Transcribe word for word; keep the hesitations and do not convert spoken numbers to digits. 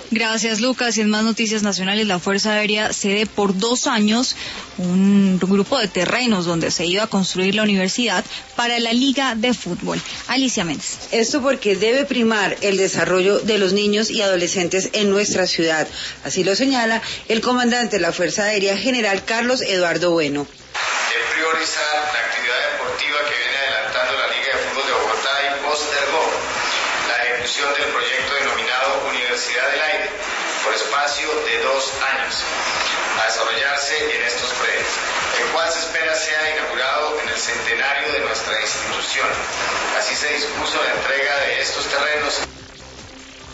Gracias, Lucas. Y en más noticias nacionales, la Fuerza Aérea cede por dos años un grupo de terrenos donde se iba a construir la universidad para la Liga de Fútbol. Alicia Méndez. Esto porque debe primar el desarrollo de los niños y adolescentes en nuestra ciudad. Así lo señala el comandante de la Fuerza Aérea, general Carlos Eduardo Bueno. De priorizar la actividad deportiva que viene adelantando la Liga de Fútbol de Bogotá y postergó la ejecución del proyecto denominado Universidad del Aire por espacio de dos años a desarrollarse en estos predios, el cual se espera sea inaugurado en el centenario de nuestra institución. Así se dispuso la entrega de estos terrenos